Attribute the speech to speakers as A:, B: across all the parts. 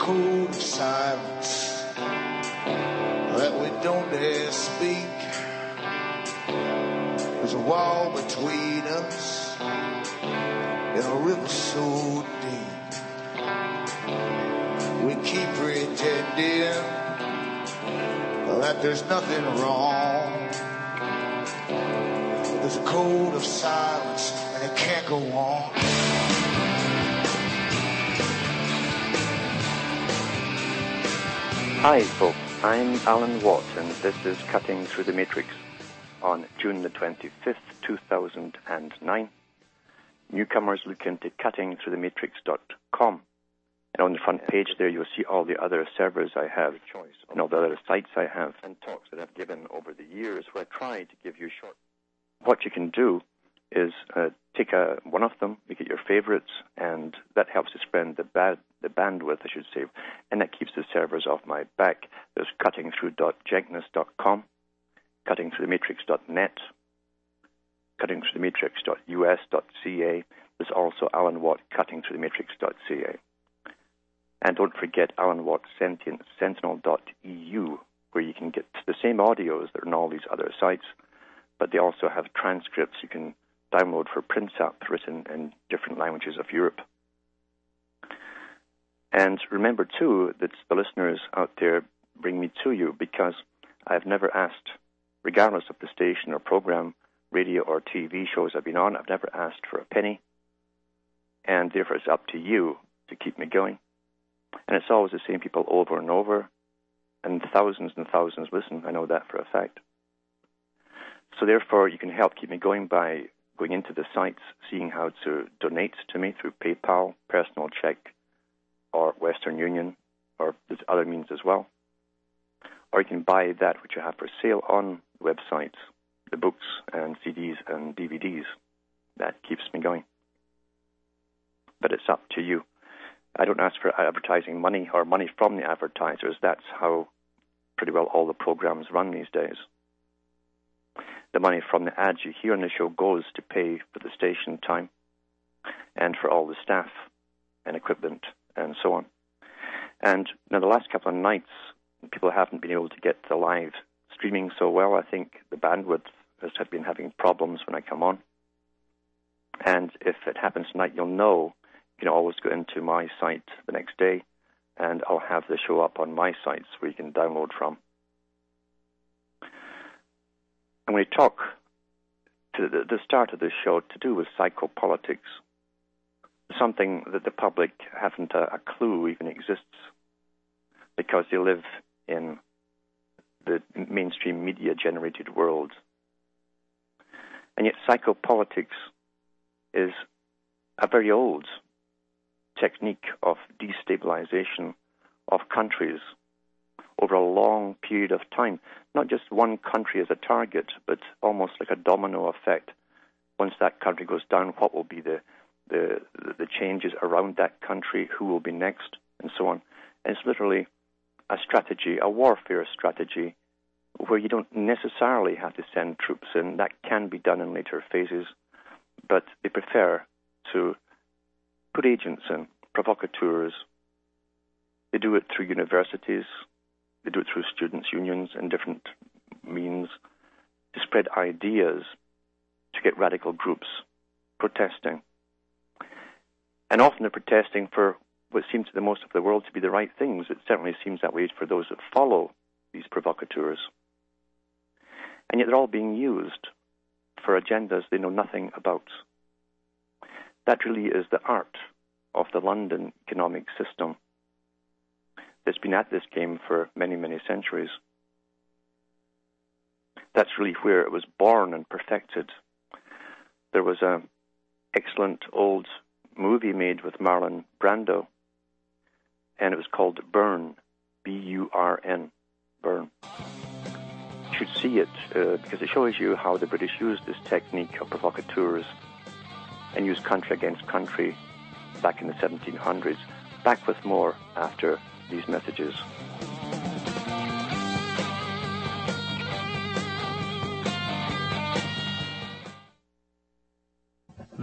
A: code of silence that we don't dare speak. There's a wall between us and a river so deep. We keep pretending that there's nothing wrong. There's a code of silence and it can't go on.
B: Hi folks, I'm Alan Watt and this is Cutting Through the Matrix on June the 25th, 2009. Newcomers look into cuttingthroughthematrix.com, and on the front page there you'll see all the other servers I have and all the other sites I have and talks that I've given over the years where I try to give you short. What you can do is take one of them, make it your favorites, and that helps to spread the bandwidth, I should say, and that keeps the servers off my back. There's cuttingthrough.jenkins.com, cuttingthroughthematrix.net, cuttingthroughthematrix.us.ca. There's also Alan Watt, cuttingthroughthematrix.ca. And don't forget Alan Watt Sentinel.eu, where you can get the same audios that are on all these other sites, but they also have transcripts you can download for print-up written in different languages of Europe. And remember, too, that the listeners out there bring me to you because I've never asked, regardless of the station or program, radio or TV shows I've been on, I've never asked for a penny. And therefore it's up to you to keep me going. And it's always the same people over and over, and thousands listen. I know that for a fact. So therefore you can help keep me going by going into the sites, seeing how to donate to me through PayPal, personal check, or Western Union, or there's other means as well. Or you can buy that which I have for sale on websites, the books and CDs and DVDs. That keeps me going. But it's up to you. I don't ask for advertising money or money from the advertisers. That's how pretty well all the programs run these days. The money from the ads you hear on the show goes to pay for the station time and for all the staff and equipment and so on. And now the last couple of nights, people haven't been able to get the live streaming so well. I think the bandwidth has been having problems when I come on. And if it happens tonight, you'll know. You can always go into my site the next day, and I'll have the show up on my sites where you can download from. I'm going to talk to the start of this show to do with psychopolitics, something that the public haven't a clue even exists because they live in the mainstream media-generated world. And yet psychopolitics is a very old technique of destabilization of countries over a long period of time. Not just one country as a target, but almost like a domino effect. Once that country goes down, what will be the changes around that country, who will be next, and so on. And it's literally a strategy, a warfare strategy, where you don't necessarily have to send troops in. That can be done in later phases, but they prefer to put agents in, provocateurs. They do it through universities. They do it through students' unions and different means to spread ideas, to get radical groups protesting. And often they're protesting for what seems to the most of the world to be the right things. It certainly seems that way for those that follow these provocateurs. And yet they're all being used for agendas they know nothing about. That really is the art of the London economic system that's been at this game for many, many centuries. That's really where it was born and perfected. There was an excellent old movie made with Marlon Brando, and it was called Burn, B-U-R-N, Burn. You should see it because it shows you how the British used this technique of provocateurs and used country against country back in the 1700s. Back with more after these messages.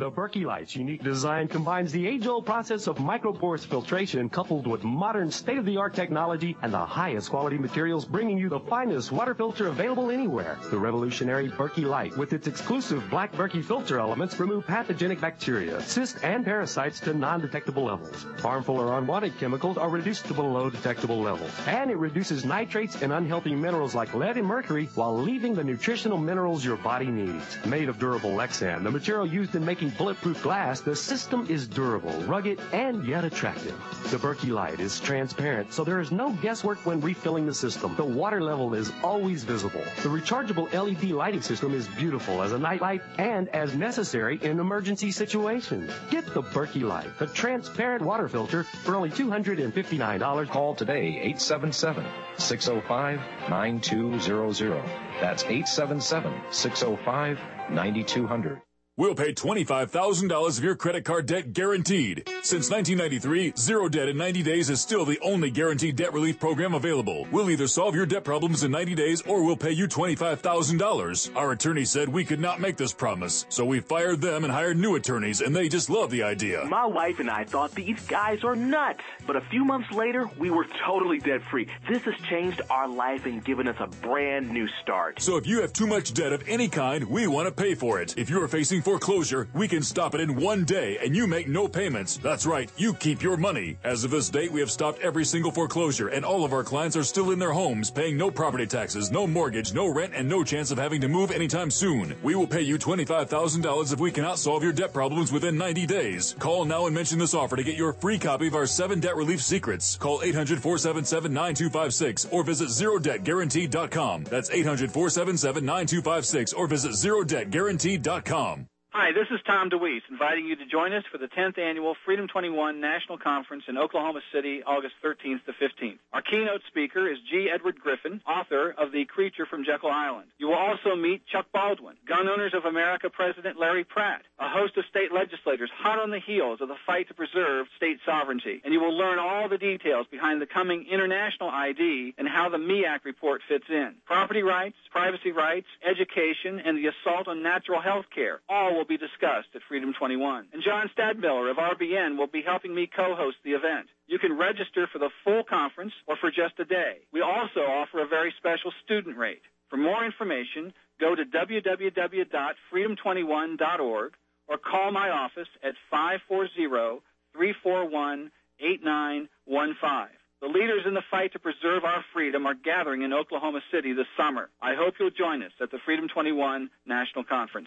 C: The Berkey Light's unique design combines the age-old process of microporous filtration coupled with modern state-of-the-art technology and the highest quality materials, bringing you the finest water filter available anywhere. The revolutionary Berkey Light, with its exclusive black Berkey filter elements, remove pathogenic bacteria, cysts, and parasites to non-detectable levels. Harmful or unwanted chemicals are reduced to below detectable levels. And it reduces nitrates and unhealthy minerals like lead and mercury while leaving the nutritional minerals your body needs. Made of durable Lexan, the material used in making bulletproof glass, the system is durable, rugged, and yet attractive. The Berkey Light is transparent, so there is no guesswork when refilling the system. The water level is always visible. The rechargeable LED lighting system is beautiful as a night light and as necessary in emergency situations. Get the Berkey Light, the transparent water filter, for only $259.
D: Call today, 877-605-9200. That's 877-605-9200.
E: We'll pay $25,000 of your credit card debt guaranteed. Since 1993, Zero Debt in 90 days is still the only guaranteed debt relief program available. We'll either solve your debt problems in 90 days or we'll pay you $25,000. Our attorney said we could not make this promise, so we fired them and hired new attorneys, and they just love the idea.
F: My wife and I thought these guys are nuts, but a few months later, we were totally debt-free. This has changed our life and given us a brand new start.
E: So if you have too much debt of any kind, we want to pay for it. If you are facing foreclosure, we can stop it in one day and you make no payments. That's right, you keep your money. As of this date, we have stopped every single foreclosure and all of our clients are still in their homes, paying no property taxes, no mortgage, no rent, and no chance of having to move anytime soon. We will pay you $25,000 if we cannot solve your debt problems within 90 days. Call now and mention this offer to get your free copy of our 7 Debt Relief Secrets. Call 800-477-9256 or visit ZeroDebtGuaranteed.com. That's 800-477-9256 or visit ZeroDebtGuaranteed.com.
G: Hi, this is Tom DeWeese, inviting you to join us for the 10th Annual Freedom 21 National Conference in Oklahoma City, August 13th to 15th. Our keynote speaker is G. Edward Griffin, author of The Creature from Jekyll Island. You will also meet Chuck Baldwin, Gun Owners of America President Larry Pratt, a host of state legislators hot on the heels of the fight to preserve state sovereignty. And you will learn all the details behind the coming international ID and how the MEAC report fits in. Property rights, privacy rights, education, and the assault on natural health care all will be discussed at Freedom 21. And John Stadmiller of RBN will be helping me co-host the event. You can register for the full conference or for just a day. We also offer a very special student rate. For more information, go to www.freedom21.org or call my office at 540-341-8915. The leaders in the fight to preserve our freedom are gathering in Oklahoma City this summer. I hope you'll join us at the Freedom 21 National Conference.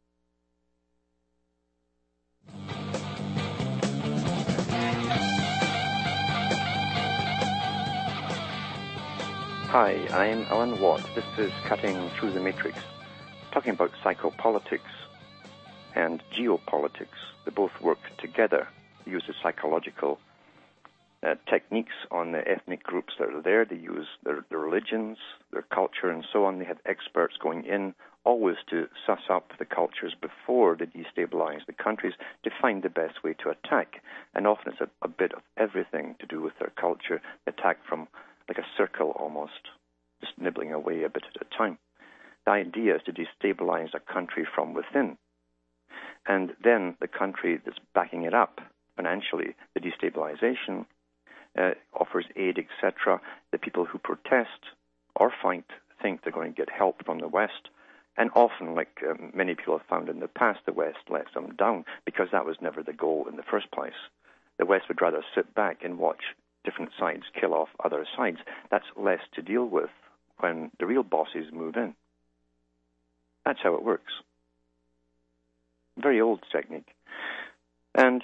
B: Hi, I'm Alan Watt. This is Cutting Through the Matrix, talking about psychopolitics and geopolitics. They both work together, use the psychological techniques on the ethnic groups that are there. They use their religions, their culture, and so on. They have experts going in always to suss up the cultures before they destabilize the countries to find the best way to attack. And often it's a bit of everything to do with their culture, attack from like a circle almost, just nibbling away a bit at a time. The idea is to destabilize a country from within. And then the country that's backing it up financially, the destabilization, offers aid, etc. The people who protest or fight think they're going to get help from the West. And often, like many people have found in the past, the West lets them down because that was never the goal in the first place. The West would rather sit back and watch different sides kill off other sides. That's less to deal with when the real bosses move in. That's how it works. Very old technique. And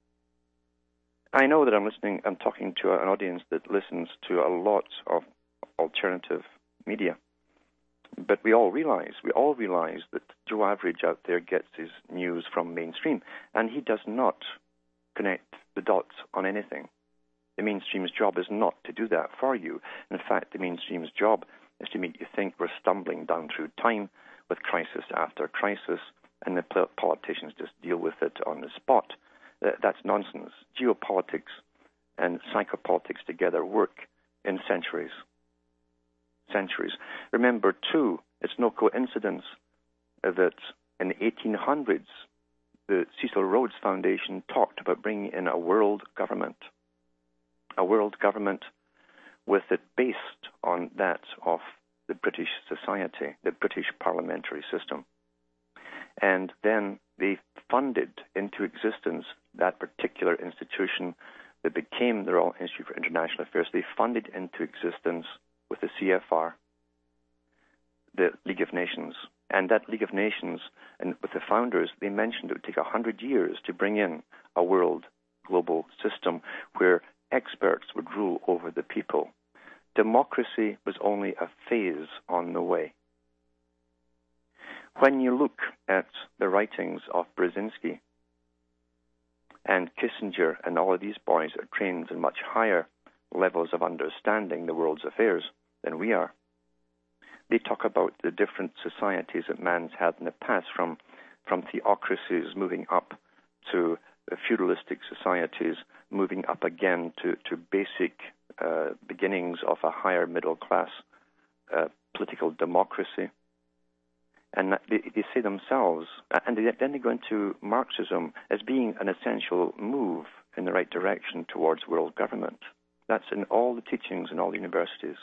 B: I know that I'm talking to an audience that listens to a lot of alternative media. But we all realize that Joe Average out there gets his news from mainstream, and he does not connect the dots on anything. The mainstream's job is not to do that for you. In fact, the mainstream's job is to make you think we're stumbling down through time with crisis after crisis, and the politicians just deal with it on the spot. That's nonsense. Geopolitics and psychopolitics together work in centuries. Remember, too, it's no coincidence that in the 1800s, the Cecil Rhodes Foundation talked about bringing in a world government with it based on that of the British society, the British parliamentary system. And then they funded into existence that particular institution that became the Royal Institute for International Affairs. They funded into existence with the CFR, the League of Nations. And that League of Nations, and with the founders, they mentioned it would take 100 years to bring in a world global system where experts would rule over the people. Democracy was only a phase on the way. When you look at the writings of Brzezinski and Kissinger and all of these boys are trained in much higher levels of understanding the world's affairs than we are. They talk about the different societies that man's had in the past, from theocracies moving up to feudalistic societies, moving up again to basic beginnings of a higher middle class political democracy. And they say themselves, and then they go into Marxism as being an essential move in the right direction towards world government. That's in all the teachings in all the universities.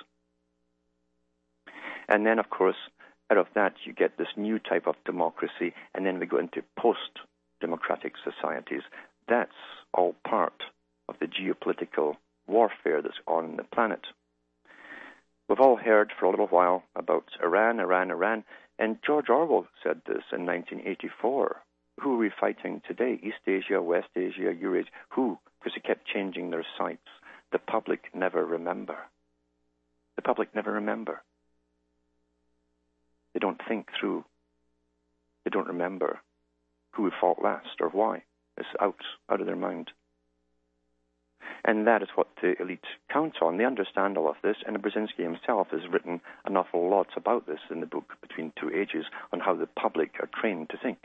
B: And then, of course, out of that you get this new type of democracy, and then we go into post-democratic societies. That's all part of the geopolitical warfare that's on the planet. We've all heard for a little while about Iran, and George Orwell said this in 1984. Who are we fighting today? East Asia, West Asia, Eurasia? Who? Because they kept changing their sites. The public never remember. The public never remember. They don't think through. They don't remember who we fought last or why. It's out of their mind. And that is what the elite count on. They understand all of this, and Brzezinski himself has written an awful lot about this in the book Between Two Ages, on how the public are trained to think.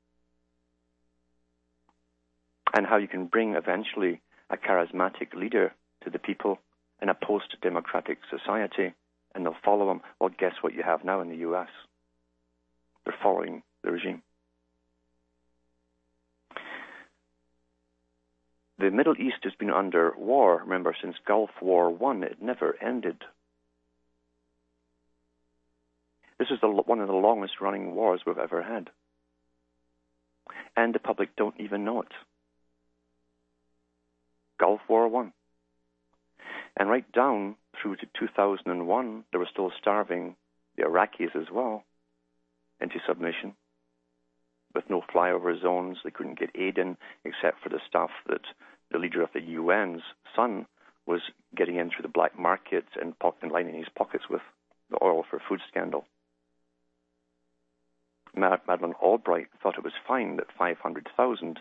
B: And how you can bring eventually a charismatic leader to the people in a post-democratic society, and they'll follow him. Well, guess what you have now in the U.S.? They're following the regime. The Middle East has been under war, remember, since Gulf War I. It never ended. This is one of the longest-running wars we've ever had. And the public don't even know it. Gulf War I. And right down through to 2001, they were still starving the Iraqis as well into submission. With no flyover zones, they couldn't get aid in, except for the stuff that the leader of the UN's son was getting in through the black market and lining his pockets with the oil for food scandal. Madeleine Albright thought it was fine that 500,000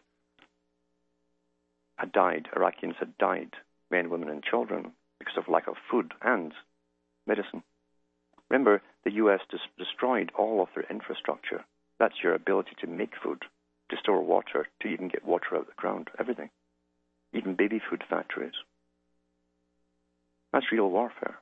B: had died, Iraqis had died, men, women, and children, because of lack of food and medicine. Remember, the U.S. destroyed all of their infrastructure. That's your ability to make food, to store water, to even get water out of the ground, everything. Even baby food factories. That's real warfare.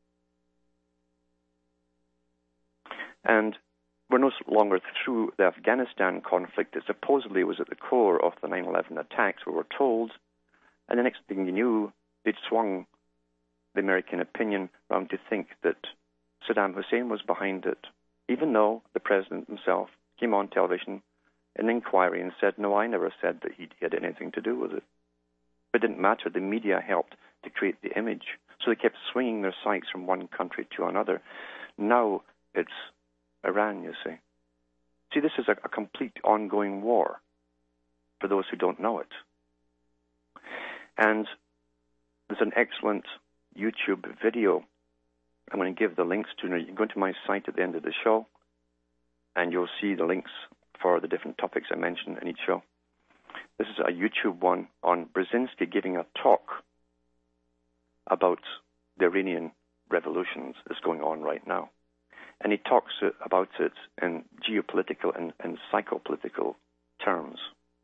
B: And we're no longer through the Afghanistan conflict that supposedly was at the core of the 9/11 attacks, we were told. And the next thing you knew, they'd swung the American opinion around to think that Saddam Hussein was behind it, even though the president himself came on television in an inquiry and said, no, I never said that he had anything to do with it. But it didn't matter. The media helped to create the image. So they kept swinging their sights from one country to another. Now it's Iran, you see. See, this is a complete ongoing war for those who don't know it. And there's an excellent YouTube video I'm going to give the links to. You can go to my site at the end of the show, and you'll see the links for the different topics I mentioned in each show. This is a YouTube one on Brzezinski giving a talk about the Iranian revolutions that's going on right now. And he talks about it in geopolitical and psychopolitical terms.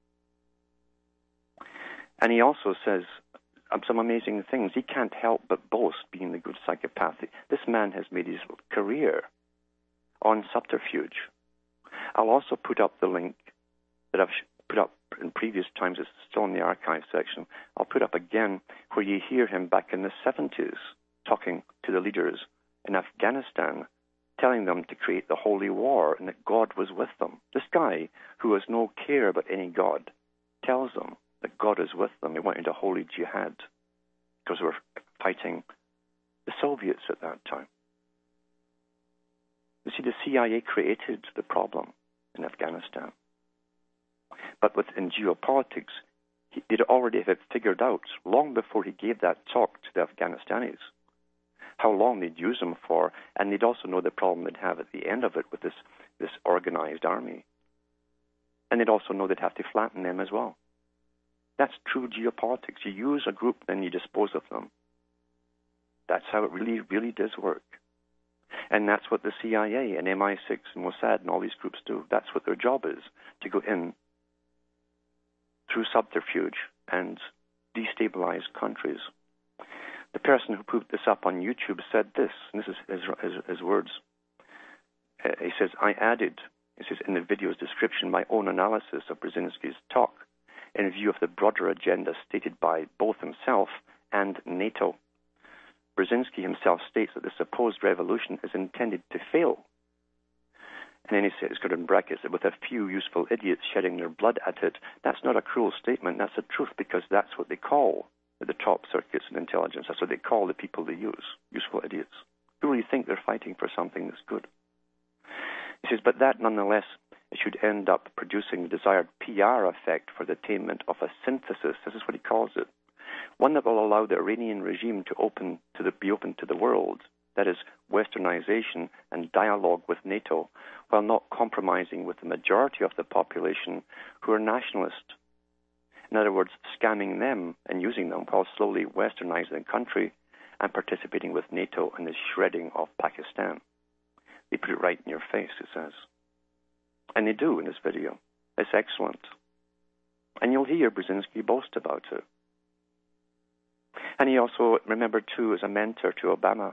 B: And he also says some amazing things. He can't help but boast being the good psychopath. This man has made his career on subterfuge. I'll also put up the link that I've put up in previous times. It's still in the archive section. I'll put up again where you hear him back in the 70s talking to the leaders in Afghanistan, telling them to create the holy war and that God was with them. This guy, who has no care about any God, tells them that God is with them. He wanted a holy jihad because they were fighting the Soviets at that time. You see, the CIA created the problem in Afghanistan. But within geopolitics, he'd already have figured out, long before he gave that talk to the Afghanistanis, how long they'd use them for, and they'd also know the problem they'd have at the end of it with this organized army. And they'd also know they'd have to flatten them as well. That's true geopolitics. You use a group, then you dispose of them. That's how it really, really does work. And that's what the CIA and MI6 and Mossad and all these groups do. That's what their job is, to go in through subterfuge and destabilize countries. The person who put this up on YouTube said this, and this is his words. He says, I added, he says, in the video's description, my own analysis of Brzezinski's talk in view of the broader agenda stated by both himself and NATO. Brzezinski himself states that the supposed revolution is intended to fail. And then he says, it's got in brackets, that with a few useful idiots shedding their blood at it. That's not a cruel statement, that's the truth, because that's what they call the top circuits and intelligence. That's what they call the people they use, useful idiots, who really think they're fighting for something that's good. He says, but that nonetheless, it should end up producing the desired PR effect for the attainment of a synthesis, this is what he calls it, one that will allow the Iranian regime to be open to the world, that is, westernization and dialogue with NATO, while not compromising with the majority of the population who are nationalist. In other words, scamming them and using them while slowly westernizing the country and participating with NATO in the shredding of Pakistan. They put it right in your face, it says. And they do in this video. It's excellent. And you'll hear Brzezinski boast about it. And he also, remember too, as a mentor to Obama.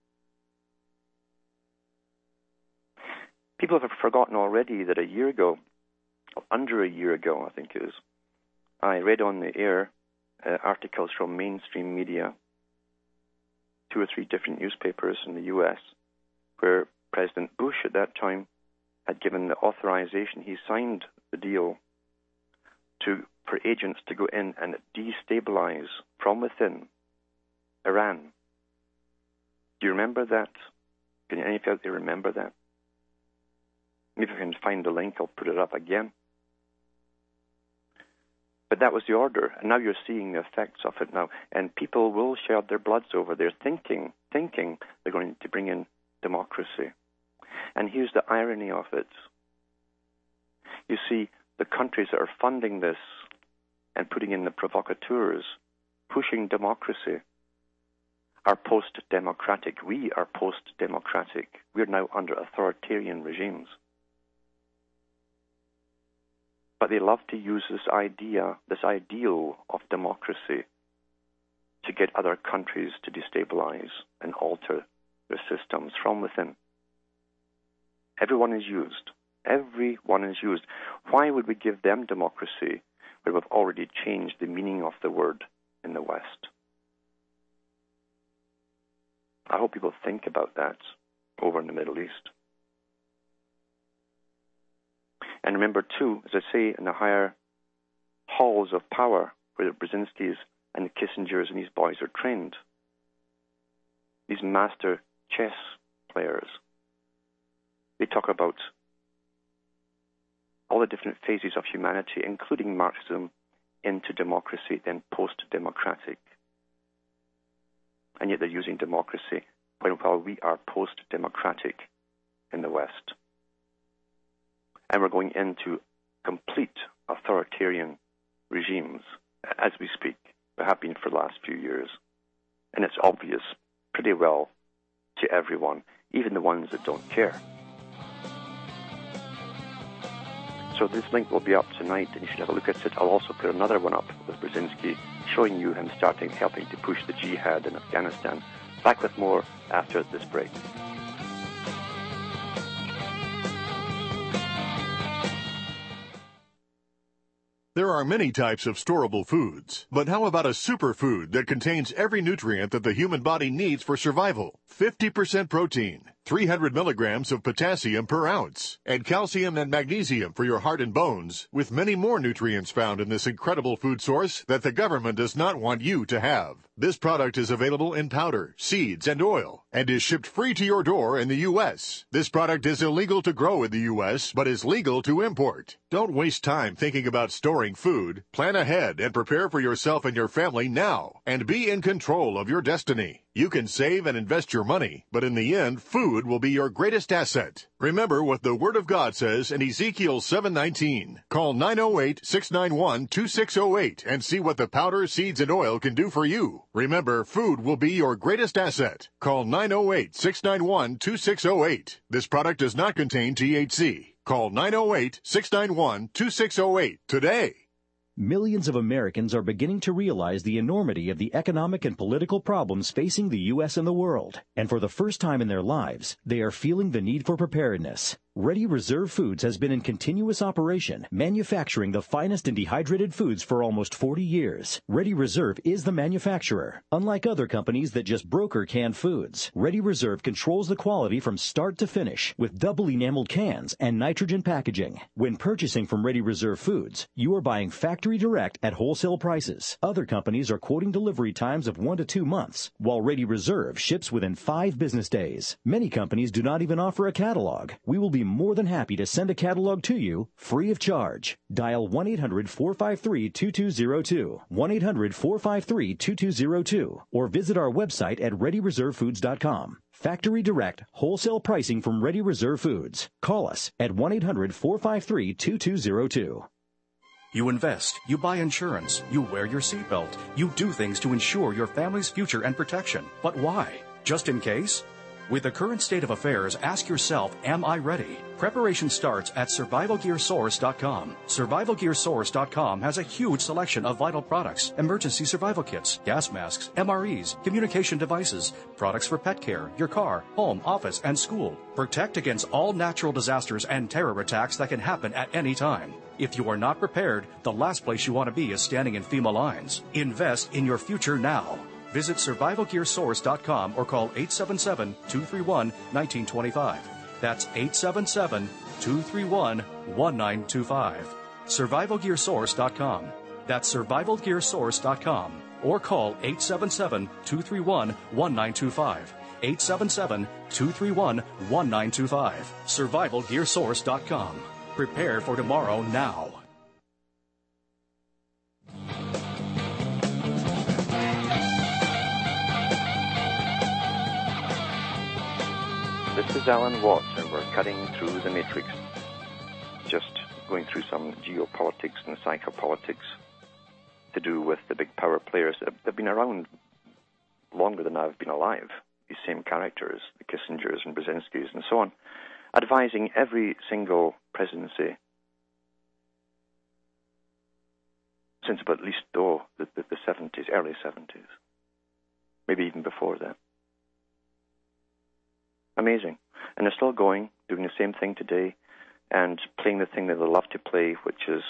B: People have forgotten already that a year ago, under a year ago, I think it is, I read on the air articles from mainstream media, 2 or 3 different newspapers in the U.S., where President Bush at that time had given the authorization. He signed the deal for agents to go in and destabilize from within Iran. Do you remember that? Can any of you remember that? Maybe if I can find the link, I'll put it up again. But that was the order, and now you're seeing the effects of it now. And people will shed their bloods over there, thinking they're going to bring in democracy. And here's the irony of it. You see, the countries that are funding this and putting in the provocateurs, pushing democracy, are post-democratic. We are post-democratic. We're now under authoritarian regimes. But they love to use this ideal of democracy to get other countries to destabilize and alter their systems from within. Everyone is used. Everyone is used. Why would we give them democracy when we've already changed the meaning of the word in the West? I hope people think about that over in the Middle East. And remember, too, as I say, in the higher halls of power where the Brzezinskis and the Kissingers and these boys are trained, these master chess players, they talk about all the different phases of humanity, including Marxism, into democracy, then post-democratic. And yet they're using democracy while we are post-democratic in the West. And we're going into complete authoritarian regimes as we speak. We have been for the last few years. And it's obvious pretty well to everyone, even the ones that don't care. So this link will be up tonight, and you should have a look at it. I'll also put another one up with Brzezinski, showing you him helping to push the jihad in Afghanistan. Back with more after this break.
H: There are many types of storable foods, but how about a superfood that contains every nutrient that the human body needs for survival? 50% protein, 300 milligrams of potassium per ounce, and calcium and magnesium for your heart and bones, with many more nutrients found in this incredible food source that the government does not want you to have. This product is available in powder, seeds, and oil, and is shipped free to your door in the U.S. This product is illegal to grow in the U.S., but is legal to import. Don't waste time thinking about storing food. Plan ahead and prepare for yourself and your family now, and be in control of your destiny. You can save and invest your money, but in the end, food will be your greatest asset. Remember what the Word of God says in Ezekiel 7:19. Call 908-691-2608 and see what the powder, seeds, and oil can do for you. Remember, food will be your greatest asset. Call 908-691-2608. This product does not contain THC. Call 908-691-2608 today.
D: Millions of Americans are beginning to realize the enormity of the economic and political problems facing the U.S. and the world. And for the first time in their lives, they are feeling the need for preparedness. Ready Reserve Foods has been in continuous operation, manufacturing the finest in dehydrated foods for almost 40 years. Ready Reserve is the manufacturer. Unlike other companies that just broker canned foods, Ready Reserve controls the quality from start to finish with double enameled cans and nitrogen packaging. When purchasing from Ready Reserve Foods, you are buying factory direct at wholesale prices. Other companies are quoting delivery times of 1 to 2 months, while Ready Reserve ships within 5 business days. Many companies do not even offer a catalog. We will be more than happy to send a catalog to you free of charge. Dial 1-800-453-2202, 1-800-453-2202, or visit our website at ReadyReserveFoods.com. Factory direct, wholesale pricing from Ready Reserve Foods. Call us at 1-800-453-2202.
I: You invest, you buy insurance, you wear your seatbelt, you do things to ensure your family's future and protection. But why? Just in case? With the current state of affairs, ask yourself, am I ready? Preparation starts at SurvivalGearSource.com. SurvivalGearSource.com has a huge selection of vital products, emergency survival kits, gas masks, MREs, communication devices, products for pet care, your car, home, office, and school. Protect against all natural disasters and terror attacks that can happen at any time. If you are not prepared, the last place you want to be is standing in FEMA lines. Invest in your future now. Visit SurvivalGearSource.com or call 877-231-1925. That's 877-231-1925. SurvivalGearSource.com. That's SurvivalGearSource.com. Or call 877-231-1925. 877-231-1925. SurvivalGearSource.com. Prepare for tomorrow now.
B: This is Alan Watts, and we're cutting through the matrix. Just going through some geopolitics and psychopolitics to do with the big power players that have been around longer than I've been alive. These same characters, the Kissingers and Brzezinskis and so on, advising every single presidency since about at least the 70s, early 70s, maybe even before that. Amazing. And they're still going, doing the same thing today, and playing the thing that they love to play, which is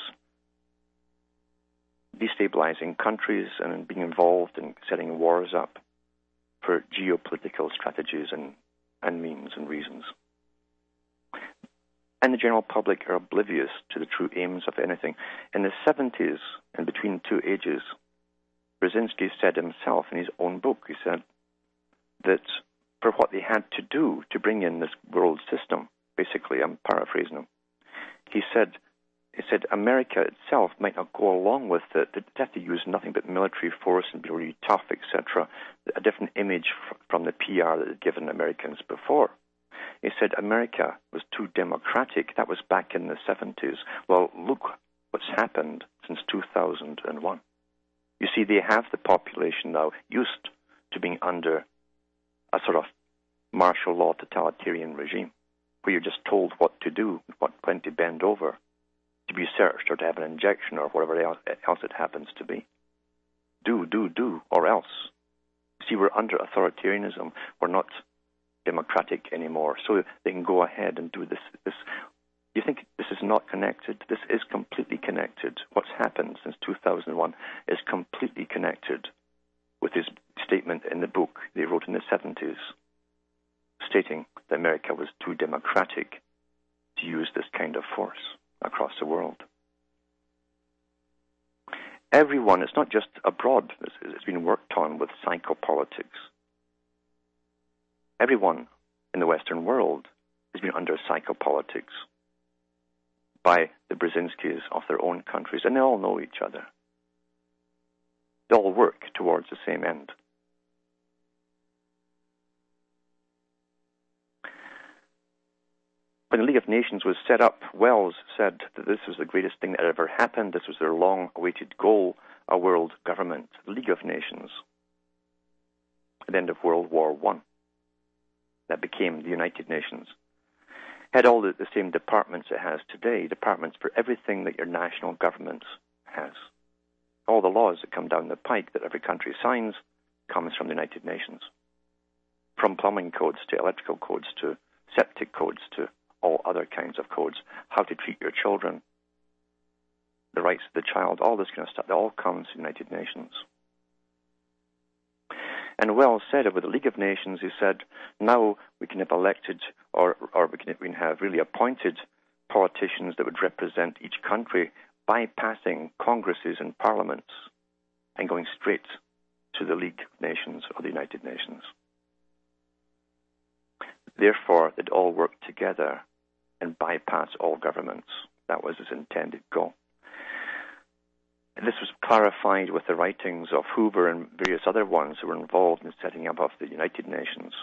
B: destabilizing countries and being involved in setting wars up for geopolitical strategies and means and reasons. And the general public are oblivious to the true aims of anything. In the 70s, and between two ages, Brzezinski said himself in his own book, he said that for what they had to do to bring in this world system, basically, I'm paraphrasing him, he said America itself might not go along with it. They'd have to use nothing but military force and be really tough, etc. A different image from the PR that they'd given Americans before. He said America was too democratic. That was back in the 70s. Well, look what's happened since 2001. You see, they have the population now used to being under a sort of martial law totalitarian regime where you're just told what to do, when to bend over, to be searched or to have an injection or whatever else it happens to be. Do, or else. See, we're under authoritarianism. We're not democratic anymore. So they can go ahead and do this You think this is not connected? This is completely connected. What's happened since 2001 is completely connected with his statement in the book that he wrote in the 70s, stating that America was too democratic to use this kind of force across the world. Everyone, it's not just abroad, it's been worked on with psychopolitics. Everyone in the Western world has been under psychopolitics by the Brzezinskis of their own countries, and they all know each other. They all work towards the same end. When the League of Nations was set up, Wells said that this was the greatest thing that had ever happened. This was their long-awaited goal, a world government, the League of Nations, at the end of World War I. That became the United Nations. Had all the same departments it has today, departments for everything that your national government has. All the laws that come down the pike that every country signs comes from the United Nations. From plumbing codes to electrical codes to septic codes to all other kinds of codes, how to treat your children, the rights of the child, all this kind of stuff, that all comes from the United Nations. And Wells said it with the League of Nations, he said, now we can have elected or we can have really appointed politicians that would represent each country, bypassing Congresses and parliaments and going straight to the League of Nations or the United Nations. Therefore, they'd all work together and bypass all governments. That was his intended goal. And this was clarified with the writings of Hoover and various other ones who were involved in setting up of the United Nations.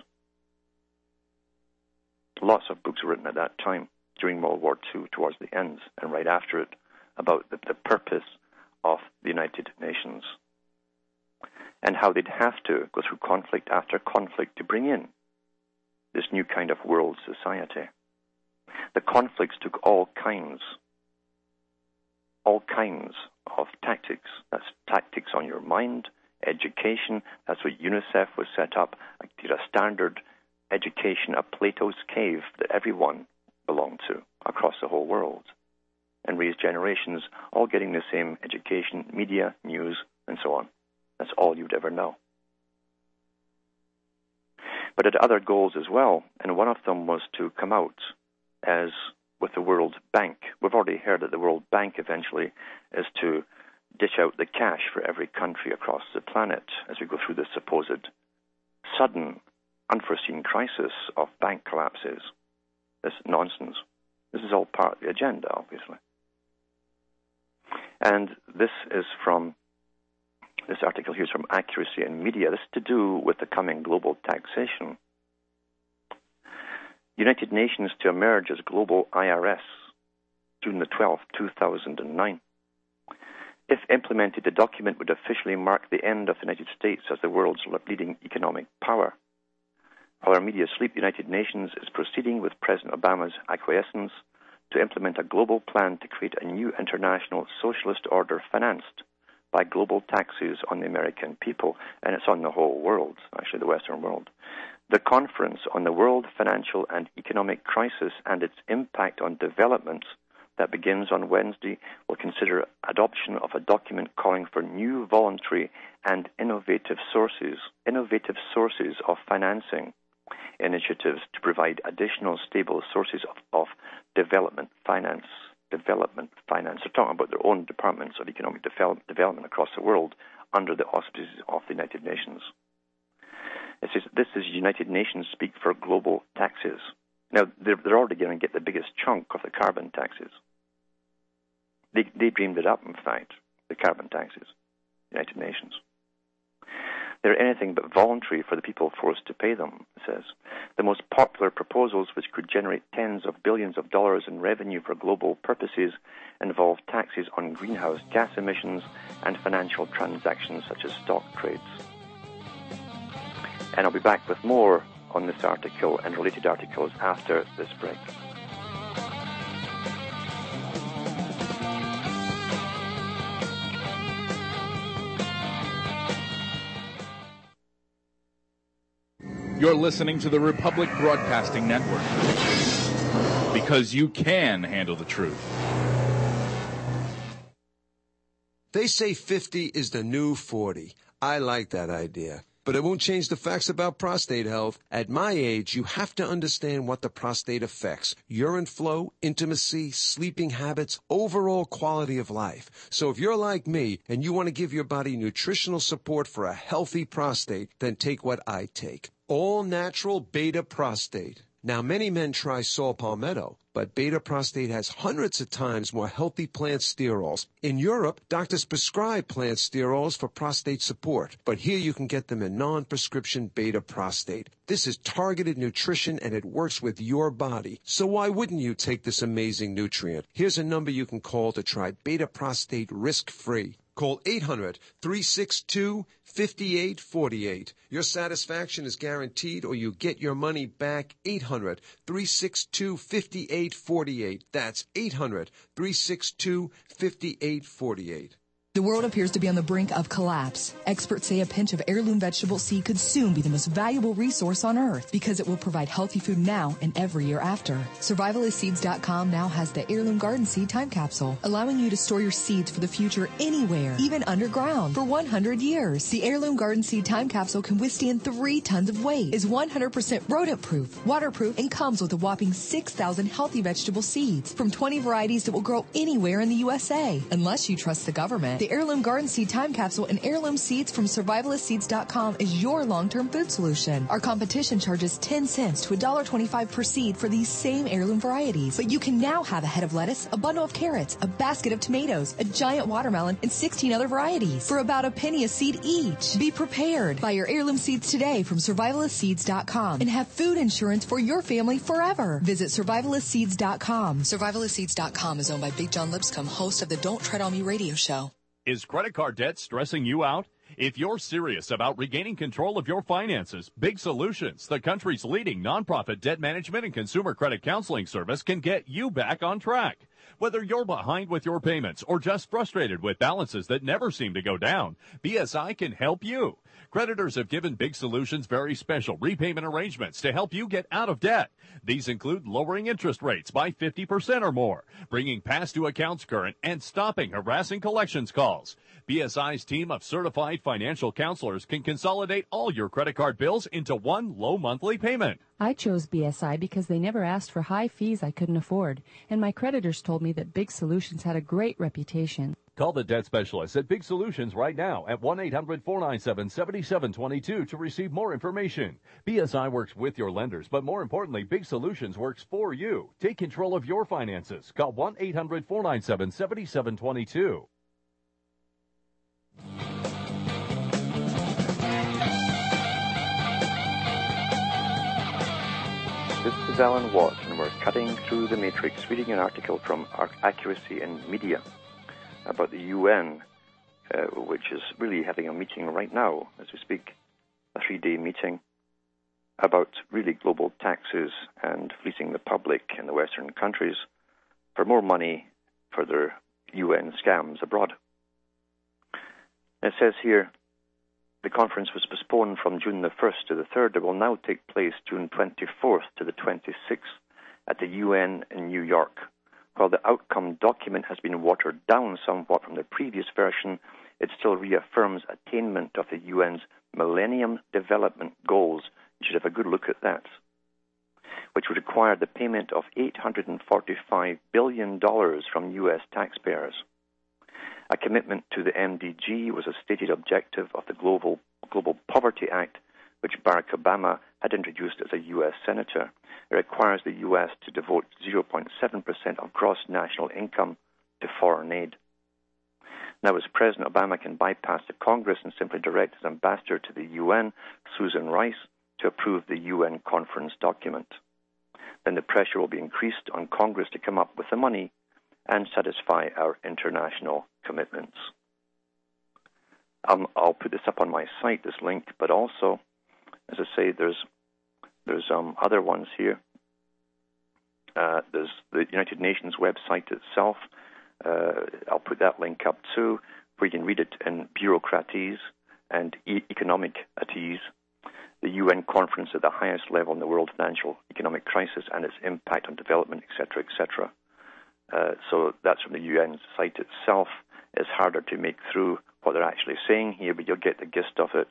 B: Lots of books were written at that time, during World War II, towards the end, and right after it, about the purpose of the United Nations and how they'd have to go through conflict after conflict to bring in this new kind of world society. The conflicts took all kinds of tactics. That's tactics on your mind, education. That's what UNICEF was set up. A standard education, a Plato's cave that everyone belonged to across the whole world, and raised generations all getting the same education, media, news, and so on. That's all you'd ever know. But it had other goals as well, and one of them was to come out as with the World Bank. We've already heard that the World Bank eventually is to dish out the cash for every country across the planet as we go through this supposed sudden, unforeseen crisis of bank collapses. This nonsense. This is all part of the agenda, obviously. And this article here is from Accuracy in Media. This is to do with the coming global taxation. United Nations to emerge as global IRS, June the 12th, 2009. If implemented, the document would officially mark the end of the United States as the world's leading economic power. While our media sleep, the United Nations is proceeding with President Obama's acquiescence to implement a global plan to create a new international socialist order financed by global taxes on the American people, and it's on the whole world, actually the Western world. The Conference on the World Financial and Economic Crisis and its Impact on Development that begins on Wednesday will consider adoption of a document calling for new voluntary and innovative sources of financing initiatives to provide additional stable sources of development finance. They're talking about their own departments of economic development across the world under the auspices of the United Nations. It says this is United Nations speak for global taxes. Now, they're already going to get the biggest chunk of the carbon taxes. They dreamed it up, in fact, the carbon taxes, United Nations. They're anything but voluntary for the people forced to pay them, it says. The most popular proposals, which could generate tens of billions of dollars in revenue for global purposes, involve taxes on greenhouse gas emissions and financial transactions such as stock trades. And I'll be back with more on this article and related articles after this break.
J: You're listening to the Republic Broadcasting Network. because you can handle the truth.
K: They say 50 is the new 40. I like that idea. But it won't change the facts about prostate health. At my age, you have to understand what the prostate affects. Urine flow, intimacy, sleeping habits, overall quality of life. So if you're like me and you want to give your body nutritional support for a healthy prostate, then take what I take. All natural beta prostate. Now, many men try saw palmetto, but beta prostate has hundreds of times more healthy plant sterols. In Europe, doctors prescribe plant sterols for prostate support, but here you can get them in non-prescription beta prostate. This is targeted nutrition, and it works with your body. So why wouldn't you take this amazing nutrient? Here's a number you can call to try beta prostate risk-free. Call 800-362-5848. Your satisfaction is guaranteed, or you get your money back. 800-362-5848. That's 800-362-5848.
L: The world appears to be on the brink of collapse. Experts say a pinch of heirloom vegetable seed could soon be the most valuable resource on earth because it will provide healthy food now and every year after. Survivalistseeds.com now has the Heirloom Garden Seed Time Capsule, allowing you to store your seeds for the future anywhere, even underground, for 100 years. The Heirloom Garden Seed Time Capsule can withstand 3 tons of weight, is 100% rodent-proof, waterproof, and comes with a whopping 6,000 healthy vegetable seeds from 20 varieties that will grow anywhere in the USA. Unless you trust the government, the Heirloom Garden Seed Time Capsule and heirloom seeds from survivalistseeds.com is your long-term food solution. Our competition charges 10 cents to $1.25 per seed for these same heirloom varieties. But you can now have a head of lettuce, a bundle of carrots, a basket of tomatoes, a giant watermelon, and 16 other varieties for about a penny a seed each. Be prepared. Buy your heirloom seeds today from survivalistseeds.com and have food insurance for your family forever. Visit survivalistseeds.com. Survivalistseeds.com is owned by Big John Lipscomb, host of the Don't Tread on Me radio show.
M: Is credit card debt stressing you out? If you're serious about regaining control of your finances, Big Solutions, the country's leading nonprofit debt management and consumer credit counseling service, can get you back on track. Whether you're behind with your payments or just frustrated with balances that never seem to go down, BSI can help you. Creditors have given Big Solutions very special repayment arrangements to help you get out of debt. These include lowering interest rates by 50% or more, bringing past due accounts current, and stopping harassing collections calls. BSI's team of certified financial counselors can consolidate all your credit card bills into one low monthly payment.
N: I chose BSI because they never asked for high fees I couldn't afford, and my creditors told me that Big Solutions had a great reputation.
M: Call the debt specialist at Big Solutions right now at 1-800-497-7722 to receive more information. BSI works with your lenders, but more importantly, Big Solutions works for you. Take control of your finances. Call 1-800-497-7722.
B: This is Alan Watts, and we're cutting through the matrix, reading an article from Accuracy in Media about the UN, which is really having a meeting right now as we speak, a 3-day meeting about really global taxes and fleecing the public in the Western countries for more money for their UN scams abroad. It says here, the conference was postponed from June the 1st to the 3rd. It will now take place June 24th to the 26th at the UN in New York. While the outcome document has been watered down somewhat from the previous version, it still reaffirms attainment of the UN's Millennium Development Goals. You should have a good look at that, which would require the payment of $845 billion from U.S. taxpayers. A commitment to the MDG was a stated objective of the Global Poverty Act, which Barack Obama had introduced as a U.S. senator. It requires the U.S. to devote 0.7% of gross national income to foreign aid. Now, as President Obama can bypass the Congress and simply direct his ambassador to the UN, Susan Rice, to approve the UN conference document, then the pressure will be increased on Congress to come up with the money and satisfy our international commitments. I'll put this up on my site, this link, but also, as I say, there's other ones here. There's the United Nations website itself. I'll put that link up too, where you can read it in bureaucratese and economic-atese. The UN conference at the highest level in the world financial economic crisis and its impact on development, etc., etc. So that's from the UN site itself. It's harder to make through what they're actually saying here, but you'll get the gist of it.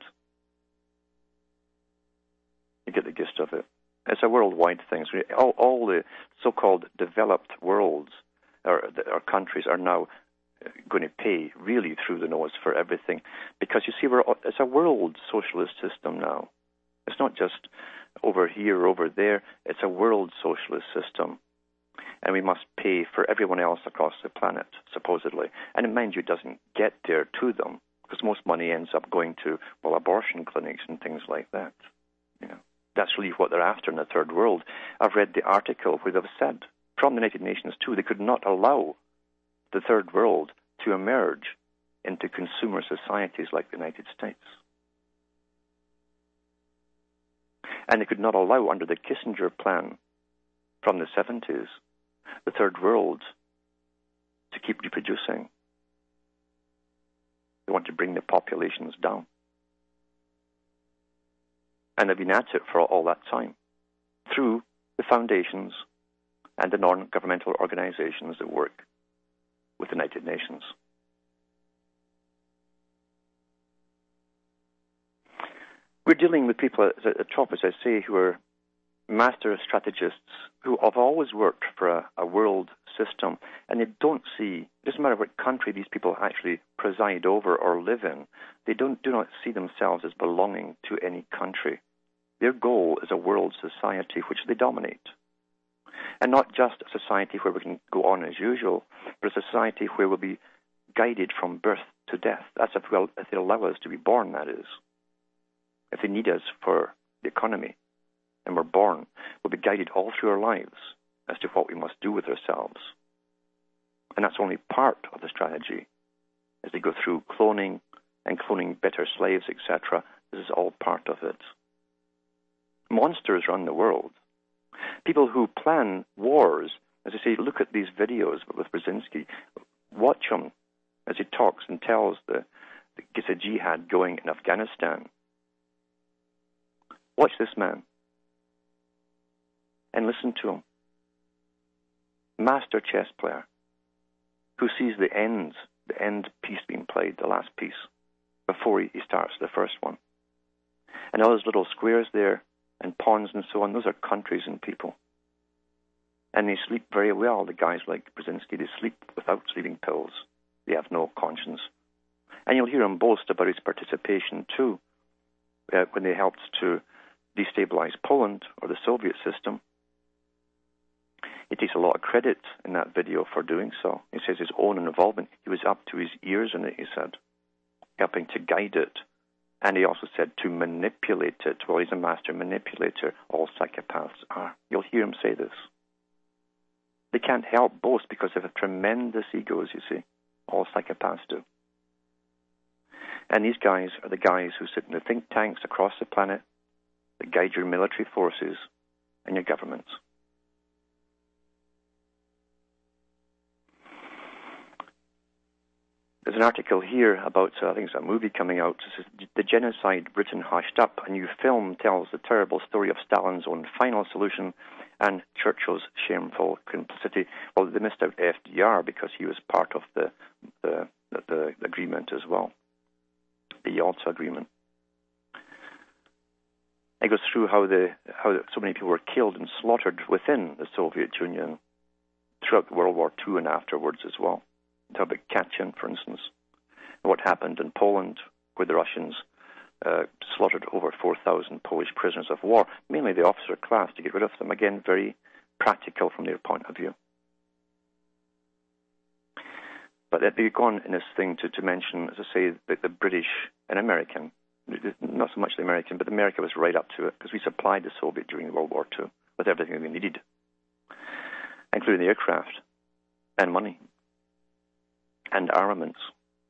B: You get the gist of it. It's a worldwide thing. So all the so-called developed worlds or countries are now going to pay really through the nose for everything, because you see, it's a world socialist system now. It's not just over here or over there. It's a world socialist system, and we must pay for everyone else across the planet, supposedly. And mind you, it doesn't get there to them, because most money ends up going to, well, abortion clinics and things like that. You know, that's really what they're after in the third world. I've read the article where they've said from the United Nations too, they could not allow the third world to emerge into consumer societies like the United States. And they could not allow, under the Kissinger plan from the 70s, the third world to keep reproducing. They want to bring the populations down. And they've been at it for all that time through the foundations and the non-governmental organizations that work with the United Nations. We're dealing with people at the top, as I say, who are master strategists who have always worked for a world system, and they don't see, it doesn't matter what country these people actually preside over or live in, they do not see themselves as belonging to any country. Their goal is a world society which they dominate. And not just a society where we can go on as usual, but a society where we'll be guided from birth to death. That's if they allow us to be born, that is. If they need us for the economy, and we're born, we'll be guided all through our lives as to what we must do with ourselves. And that's only part of the strategy. As they go through cloning and cloning better slaves, etc., this is all part of it. Monsters run the world. People who plan wars, as I say, look at these videos with Brzezinski, watch him as he talks and tells the gets a jihad going in Afghanistan. Watch this man and listen to him. Master chess player who sees the end piece being played, the last piece, before he starts the first one. And all those little squares there and pawns and so on, those are countries and people. And they sleep very well, the guys like Brzezinski. They sleep without sleeping pills. They have no conscience. And you'll hear him boast about his participation too, when they helped to destabilize Poland or the Soviet system. He takes a lot of credit in that video for doing so. He says his own involvement, he was up to his ears in it, he said, helping to guide it. And he also said to manipulate it. Well, he's a master manipulator. All psychopaths are. You'll hear him say this. They can't help boast because they have tremendous egos, you see. All psychopaths do. And these guys are the guys who sit in the think tanks across the planet that guide your military forces and your governments. There's an article here about, I think it's a movie coming out. This is The Genocide Britain Hushed Up. A new film tells the terrible story of Stalin's own final solution and Churchill's shameful complicity. Well, they missed out FDR because he was part of the agreement as well, the Yalta Agreement. It goes through how so many people were killed and slaughtered within the Soviet Union throughout World War II and afterwards as well. Talk about Katyn, for instance, and what happened in Poland, where the Russians slaughtered over 4,000 Polish prisoners of war, mainly the officer class, to get rid of them. Again, very practical from their point of view. But they've gone in this thing to mention, as I say, the British and American, not so much the American, but America was right up to it, because we supplied the Soviet during World War II with everything we needed, including the aircraft and money and armaments.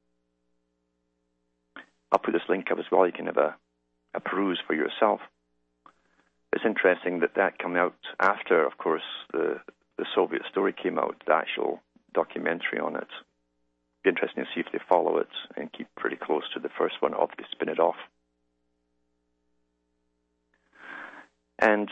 B: I'll put this link up as well. You can have a peruse for yourself. It's interesting that came out after, of course, the Soviet story came out, the actual documentary on it. It'd be interesting to see if they follow it and keep pretty close to the first one, or if they spin it off. And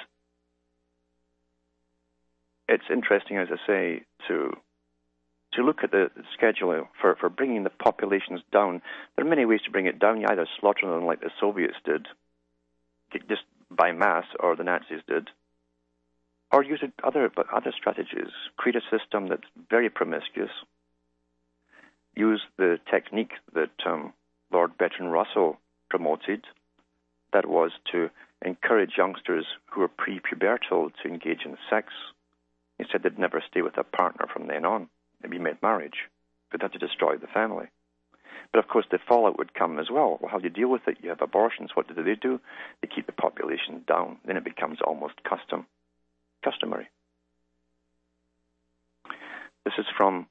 B: it's interesting, as I say, to look at the schedule for bringing the populations down. There are many ways to bring it down. You either slaughter them like the Soviets did, just by mass, or the Nazis did, or use other strategies. Create a system that's very promiscuous. Use the technique that Lord Bertrand Russell promoted, that was to encourage youngsters who are pre-pubertal to engage in sex. He said they'd never stay with a partner from then on. They'd be mid-marriage. They'd have to destroy the family. But of course the fallout would come as well. Well, how do you deal with it? You have abortions. What do? They keep the population down. Then it becomes almost customary. This is from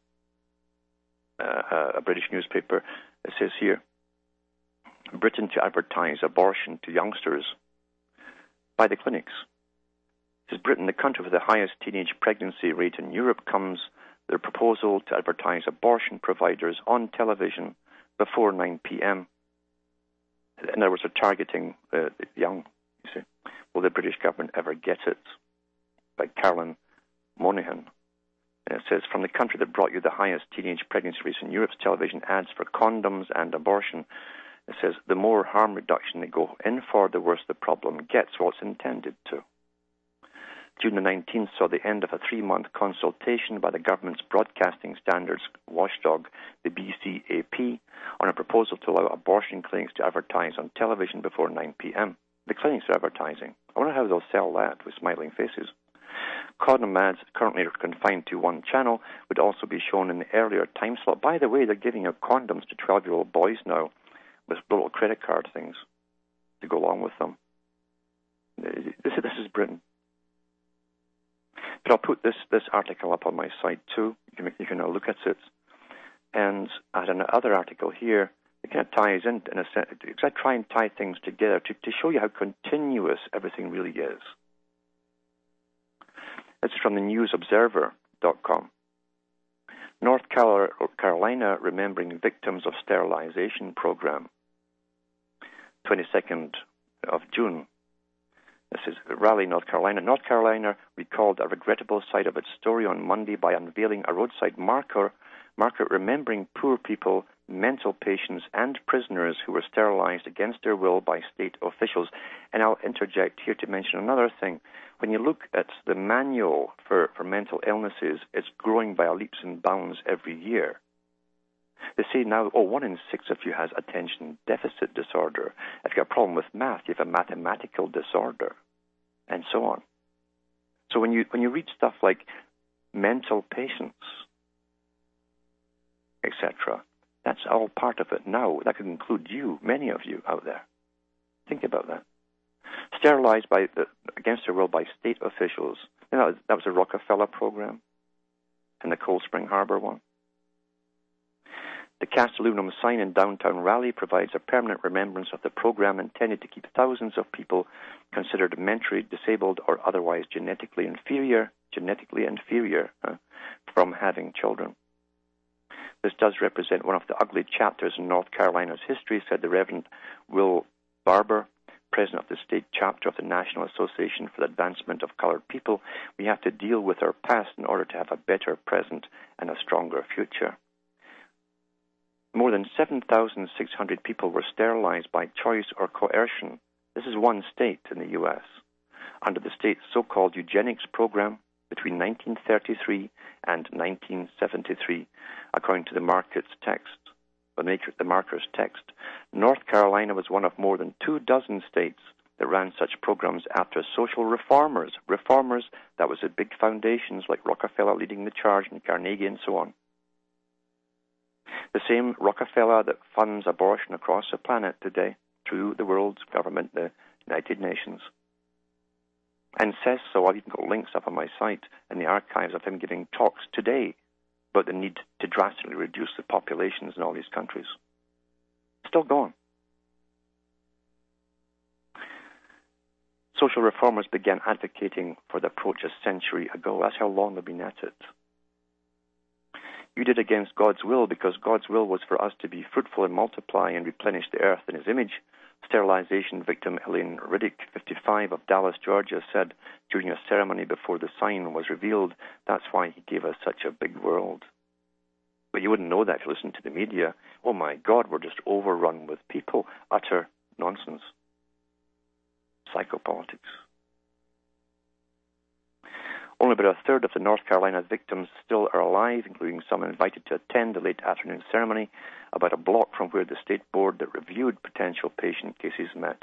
B: a British newspaper. It says here, Britain to advertise abortion to youngsters by the clinics. It says Britain, the country with the highest teenage pregnancy rate in Europe, comes their proposal to advertise abortion providers on television before 9 p.m. In other words, they're targeting the young, you see. Will the British government ever get it? By Carolyn Monaghan. And it says, from the country that brought you the highest teenage pregnancy rates in Europe's television ads for condoms and abortion, it says, the more harm reduction they go in for, the worse the problem gets. Well, it's intended to. June the 19th saw the end of a 3-month consultation by the government's broadcasting standards watchdog, the BCAP, on a proposal to allow abortion clinics to advertise on television before 9 p.m. The clinics are advertising. I wonder how they'll sell that with smiling faces. Condom ads, currently confined to one channel, would also be shown in the earlier time slot. By the way, they're giving out condoms to 12-year-old boys now with little credit card things to go along with them. This is Britain. But I'll put this article up on my site too. You can look at it. And I had another article here that kind of ties in a sense, because I try and tie things together to show you how continuous everything really is. This is from the newsobserver.com. North Carolina remembering victims of sterilization program. 22nd of June. This is Raleigh, North Carolina. North Carolina recalled a regrettable side of its story on Monday by unveiling a roadside marker remembering poor people, mental patients, and prisoners who were sterilized against their will by state officials. And I'll interject here to mention another thing. When you look at the manual for mental illnesses, it's growing by leaps and bounds every year. They say now, 1 in 6 of you has attention deficit disorder. If you've got a problem with math, you have a mathematical disorder, and so on. So when you read stuff like mental patients, etc., that's all part of it now. That could include you, many of you out there. Think about that. Sterilized against their will by state officials. That was the Rockefeller program and the Cold Spring Harbor one. The cast aluminum sign in downtown Raleigh provides a permanent remembrance of the program intended to keep thousands of people considered mentally disabled or otherwise genetically inferior from having children. This does represent one of the ugly chapters in North Carolina's history, said the Reverend Will Barber, president of the state chapter of the National Association for the Advancement of Colored People. We have to deal with our past in order to have a better present and a stronger future. More than 7,600 people were sterilized by choice or coercion. This is one state in the U.S. under the state's so-called eugenics program between 1933 and 1973, according to the marker's text. North Carolina was one of more than 24 states that ran such programs after social reformers. That was at big foundations like Rockefeller leading the charge and Carnegie and so on. The same Rockefeller that funds abortion across the planet today through the world's government, the United Nations. And says so. I've even got links up on my site in the archives of him giving talks today about the need to drastically reduce the populations in all these countries. Still going. Social reformers began advocating for the approach a century ago. That's how long they've been at it. You did against God's will because God's will was for us to be fruitful and multiply and replenish the earth in His image. Sterilization victim Elaine Riddick, 55, of Dallas, Georgia, said during a ceremony before the sign was revealed, "That's why he gave us such a big world." But you wouldn't know that if you listened to the media. Oh my God, we're just overrun with people. Utter nonsense. Psychopolitics. Only about a third of the North Carolina victims still are alive, including some invited to attend the late afternoon ceremony about a block from where the state board that reviewed potential patient cases met.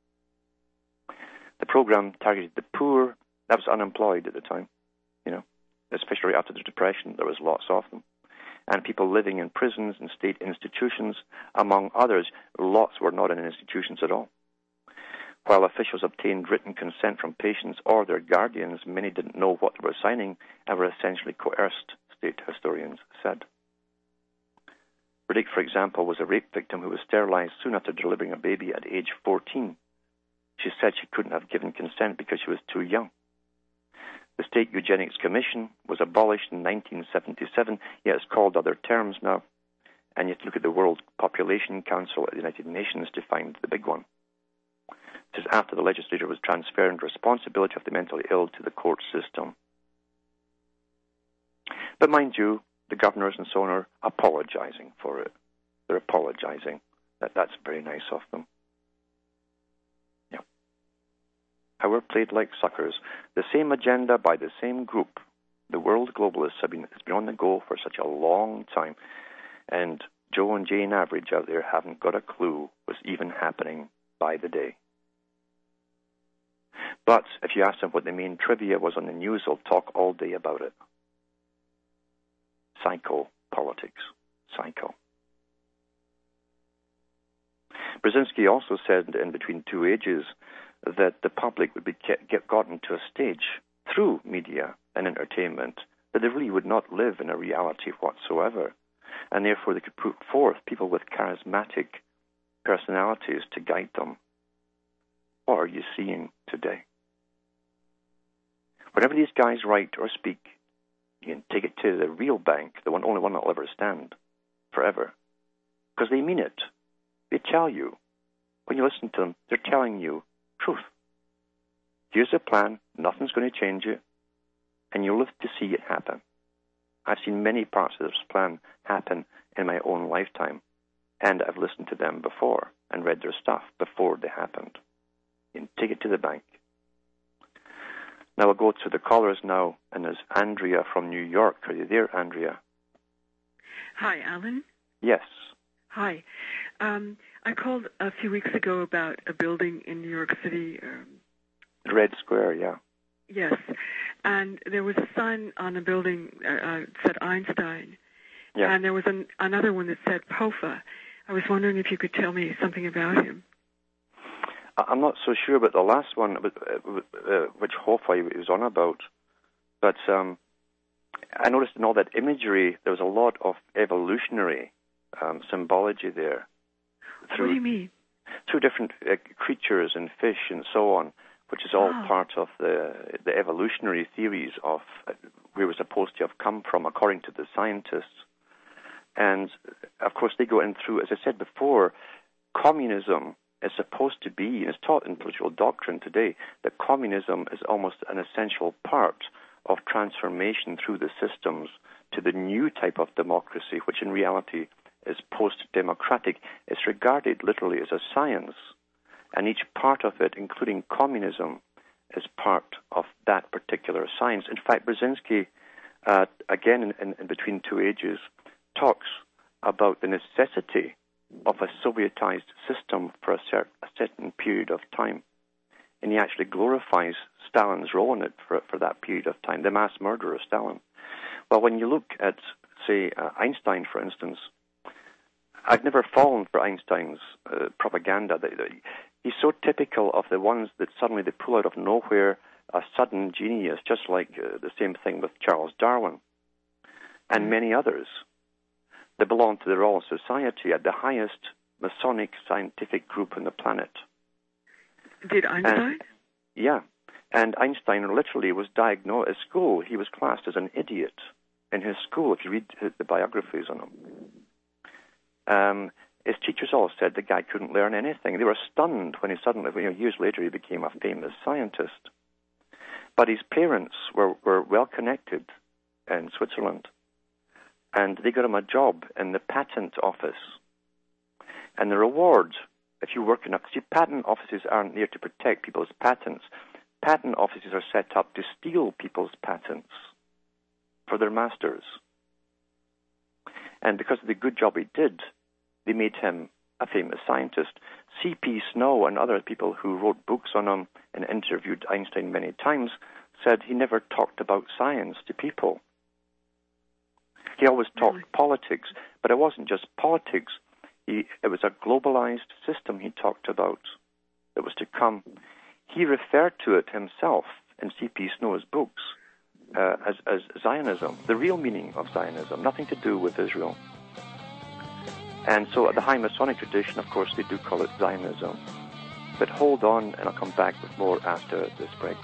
B: The program targeted the poor. That was unemployed at the time, especially after the Depression. There was lots of them. And people living in prisons and state institutions, among others. Lots were not in institutions at all. While officials obtained written consent from patients or their guardians, many didn't know what they were signing and were essentially coerced, state historians said. Riddick, for example, was a rape victim who was sterilized soon after delivering a baby at age 14. She said she couldn't have given consent because she was too young. The State Eugenics Commission was abolished in 1977, yet it's called other terms now. And you have to look at the World Population Council at the United Nations to find the big one. This is after the legislature was transferring responsibility of the mentally ill to the court system. But mind you, the governors and so on are apologizing for it. They're apologizing. That's very nice of them. Yeah. How we're played like suckers. The same agenda by the same group. The world globalists has been on the go for such a long time. And Joe and Jane Average out there haven't got a clue what's even happening by the day. But if you ask them what the main trivia was on the news, they'll talk all day about it. Psychopolitics. Psycho. Brzezinski also said in Between Two Ages that the public would be gotten to a stage through media and entertainment that they really would not live in a reality whatsoever. And therefore they could put forth people with charismatic personalities to guide them. What are you seeing today? Whenever these guys write or speak, you can take it to the real bank, the only one that will ever stand forever. Because they mean it. They tell you. When you listen to them, they're telling you truth. Here's a plan, nothing's going to change it, and you'll live to see it happen. I've seen many parts of this plan happen in my own lifetime, and I've listened to them before and read their stuff before they happened. You can take it to the bank. Now we'll go to the callers now, and there's Andrea from New York. Are you there, Andrea?
O: Hi, Alan?
B: Yes.
O: Hi. I called a few weeks ago about a building in New York City.
B: Red Square, yeah.
O: Yes. And there was a sign on the building that said Einstein. Yeah. And there was another one that said POFA. I was wondering if you could tell me something about him.
B: I'm not so sure about the last one, which Hofa he was on about. But I noticed in all that imagery, there was a lot of evolutionary symbology there.
O: What do you mean?
B: Through different creatures and fish and so on, which is all part of the evolutionary theories of where we're supposed to have come from, according to the scientists. And, of course, they go in through, as I said before, communism is supposed to be, and it's taught in political doctrine today, that communism is almost an essential part of transformation through the systems to the new type of democracy, which in reality is post-democratic. It's regarded literally as a science, and each part of it, including communism, is part of that particular science. In fact, Brzezinski, again in Between Two Ages, talks about the necessity of a Sovietized system for a certain period of time. And he actually glorifies Stalin's role in it for that period of time, the mass murder of Stalin. Well, when you look at, say, Einstein, for instance, I've never fallen for Einstein's propaganda. He's so typical of the ones that suddenly they pull out of nowhere a sudden genius, just like the same thing with Charles Darwin and many others that belong to the Royal Society, at the highest Masonic scientific group on the planet.
O: Did Einstein?
B: Yeah. And Einstein literally was diagnosed at school. He was classed as an idiot in his school, if you read the biographies on him. his teachers all said the guy couldn't learn anything. They were stunned when he suddenly, years later, he became a famous scientist. But his parents were well connected in Switzerland, and they got him a job in the patent office. And the reward, if you work enough, see, patent offices aren't there to protect people's patents. Patent offices are set up to steal people's patents for their masters. And because of the good job he did, they made him a famous scientist. C.P. Snow and other people who wrote books on him and interviewed Einstein many times said he never talked about science to people. He always talked politics, but it wasn't just politics. It was a globalized system he talked about that was to come. He referred to it himself in C.P. Snow's books as Zionism, the real meaning of Zionism, nothing to do with Israel. And so the high Masonic tradition, of course, they do call it Zionism. But hold on, and I'll come back with more after this break.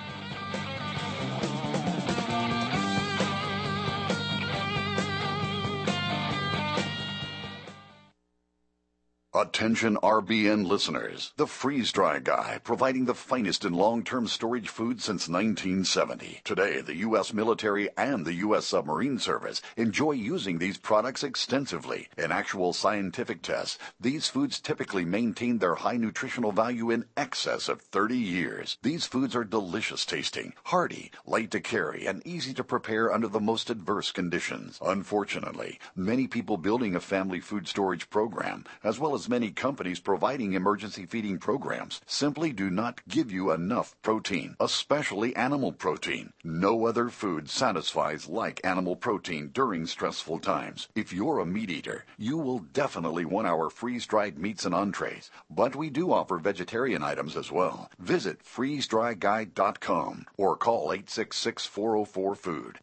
P: Attention RBN listeners. The Freeze Dry Guy, providing the finest in long-term storage food since 1970. Today, the U.S. military and the U.S. submarine service enjoy using these products extensively. In actual scientific tests, these foods typically maintain their high nutritional value in excess of 30 years. These foods are delicious tasting, hearty, light to carry, and easy to prepare under the most adverse conditions. Unfortunately, many people building a family food storage program, as well as many companies providing emergency feeding programs, simply do not give you enough protein, especially animal protein. No other food satisfies like animal protein during stressful times. If you're a meat eater, you will definitely want our freeze-dried meats and entrees, but we do offer vegetarian items as well. Visit freezedryguide.com or call 866-404-FOOD,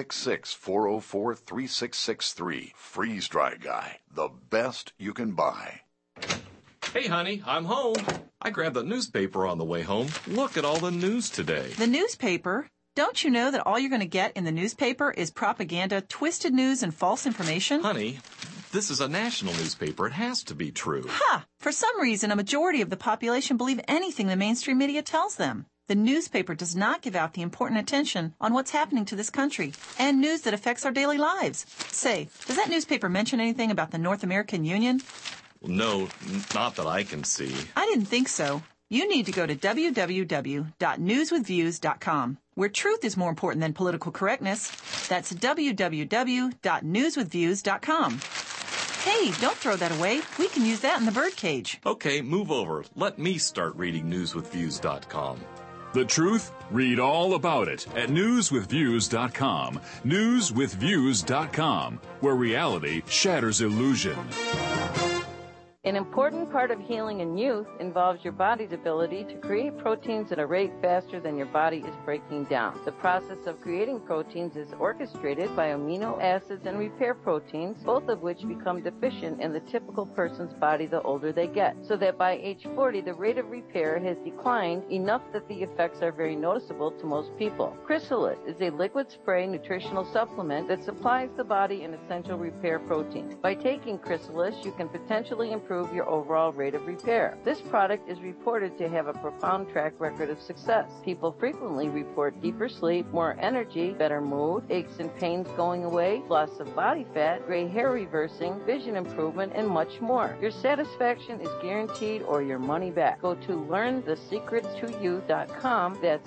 P: 866-404-3663. Freeze Dry Guy, the best you can buy.
Q: Hey, honey, I'm home. I grabbed the newspaper on the way home. Look at all the news today.
R: The newspaper? Don't you know that all you're going to get in the newspaper is propaganda, twisted news, and false information?
Q: Honey, this is a national newspaper. It has to be true.
R: Ha! For some reason, a majority of the population believe anything the mainstream media tells them. The newspaper does not give out the important attention on what's happening to this country and news that affects our daily lives. Say, does that newspaper mention anything about the North American Union?
Q: No, not that I can see.
R: I didn't think so. You need to go to www.newswithviews.com, where truth is more important than political correctness. That's www.newswithviews.com. Hey, don't throw that away. We can use that in the birdcage.
Q: Okay, move over. Let me start reading newswithviews.com.
E: The truth? Read all about it at newswithviews.com. Newswithviews.com, where reality shatters illusion.
S: An important part of healing in youth involves your body's ability to create proteins at a rate faster than your body is breaking down. The process of creating proteins is orchestrated by amino acids and repair proteins, both of which become deficient in the typical person's body the older they get, so that by age 40 the rate of repair has declined enough that the effects are very noticeable to most people. Chrysalis is a liquid spray nutritional supplement that supplies the body an essential repair protein. By taking Chrysalis, you can potentially improve your overall rate of repair. This product is reported to have a profound track record of success. People frequently report deeper sleep, more energy, better mood, aches and pains going away, loss of body fat, gray hair reversing, vision improvement, and much more. Your satisfaction is guaranteed or your money back. Go to learnthesecretstoyouth.com. That's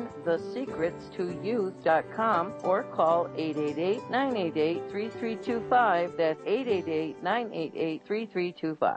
S: learnthesecretstoyouth.com or call 888-988-3325. That's 888-988-3325.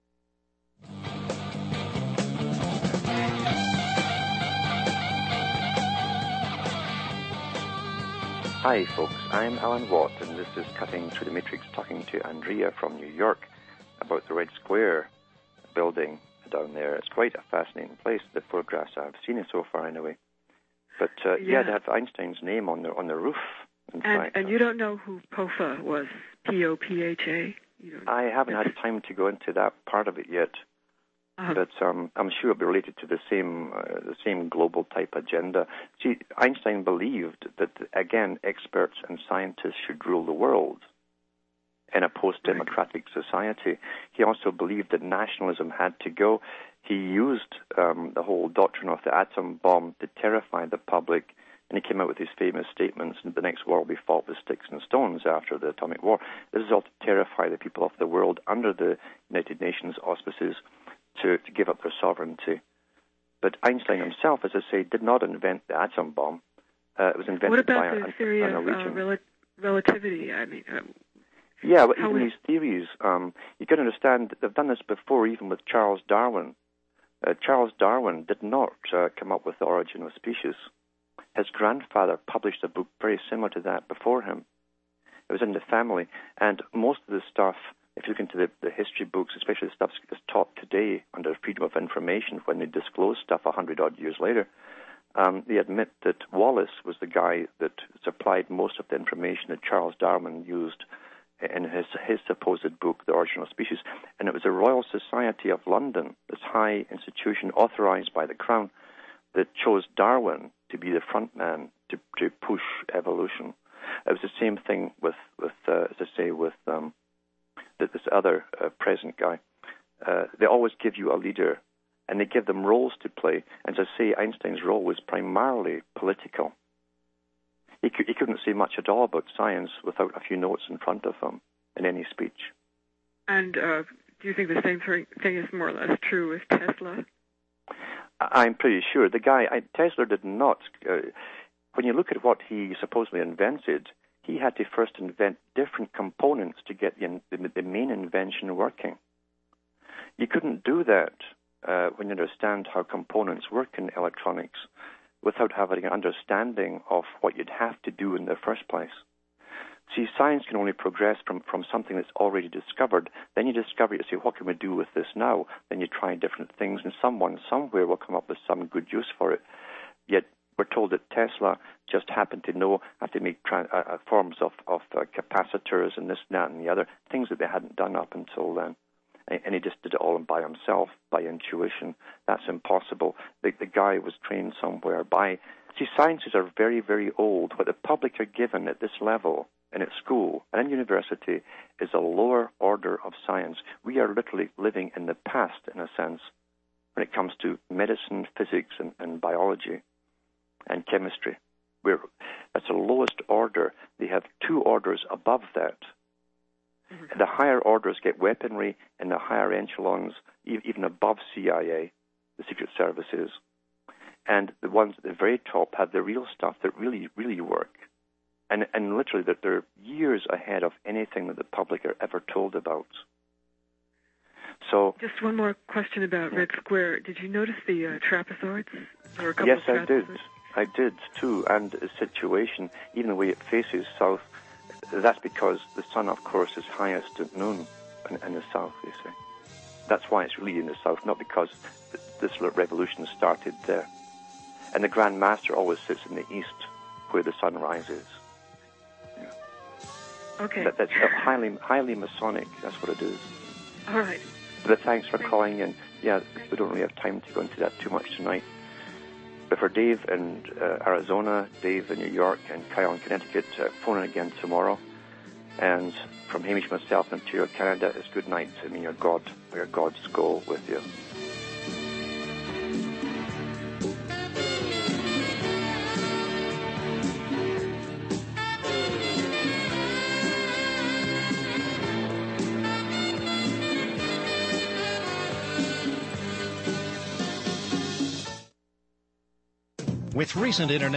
B: Hi folks, I'm Alan Watt, and this is Cutting Through the Matrix, talking to Andrea from New York about the Red Square building down there. It's quite a fascinating place, the photographs I've seen it so far anyway. But yeah, they have Einstein's name on the roof.
O: And you don't know who POPHA was, P-O-P-H-A?
B: I haven't had time to go into that part of it yet. But I'm sure it'll be related to the same global type agenda. See, Einstein believed that, again, experts and scientists should rule the world. in a post-democratic society. He also believed that nationalism had to go. He used the whole doctrine of the atom bomb to terrify the public, and he came out with his famous statements, the next war will be fought with sticks and stones after the atomic war. This is all to terrify the people of the world under the United Nations auspices to give up their sovereignty. But Einstein himself, as I say, did not invent the atom bomb. It was invented by a Norwegian. What about the theory
O: of relativity? I mean,
B: yeah, but even these theories, you can understand, they've done this before, even with Charles Darwin. Charles Darwin did not come up with the origin of species. His grandfather published a book very similar to that before him. It was in the family, and most of the stuff, if you look into the history books, especially the stuff that's taught today under Freedom of Information, when they disclose stuff 100-odd years later, they admit that Wallace was the guy that supplied most of the information that Charles Darwin used in his supposed book, The Origin of Species. And it was the Royal Society of London, this high institution authorized by the Crown, that chose Darwin to be the front man to push evolution. It was the same thing with as I say, with this other present guy. They always give you a leader, and they give them roles to play. And as I say, Einstein's role was primarily political. He couldn't say much at all about science without a few notes in front of him in any speech.
O: And do you think the same thing is more or less true with Tesla?
B: I'm pretty sure. The guy, Tesla did not, when you look at what he supposedly invented, he had to first invent different components to get the main invention working. You couldn't do that when you understand how components work in electronics without having an understanding of what you'd have to do in the first place. See, science can only progress from something that's already discovered. Then you discover, you say, what can we do with this now? Then you try different things, and someone somewhere will come up with some good use for it. Yet we're told that Tesla just happened to know how to make forms of capacitors and this, that, and the other, things that they hadn't done up until then. And he just did it all by himself, by intuition. That's impossible. The guy was trained somewhere by... See, sciences are very, very old. What the public are given at this level, and at school and in university, is a lower order of science. We are literally living in the past, in a sense, when it comes to medicine, physics, and biology, and chemistry. That's the lowest order. They have two orders above that. Mm-hmm. The higher orders get weaponry, and the higher echelons, even above CIA, the Secret Services. And the ones at the very top have the real stuff that really, really work. And literally, that they're years ahead of anything that the public are ever told about. So,
O: just one more question about Red Square. Did you notice the trapezoids?
B: Yes, I did. I did, too. And the situation, even the way it faces south, that's because the sun, of course, is highest at noon in the south, you see. That's why it's really in the south, not because this revolution started there. And the Grand Master always sits in the east, where the sun rises. Yeah.
O: Okay.
B: That's highly Masonic. That's what it is.
O: All right.
B: But thanks for calling in. Yeah, we don't really have time to go into that too much tonight. But for Dave in Arizona, Dave in New York, and Kyle in Connecticut, phone in again tomorrow. And from Hamish myself in Ontario, Canada, it's good night. I mean, may God's go with you.
T: With recent internet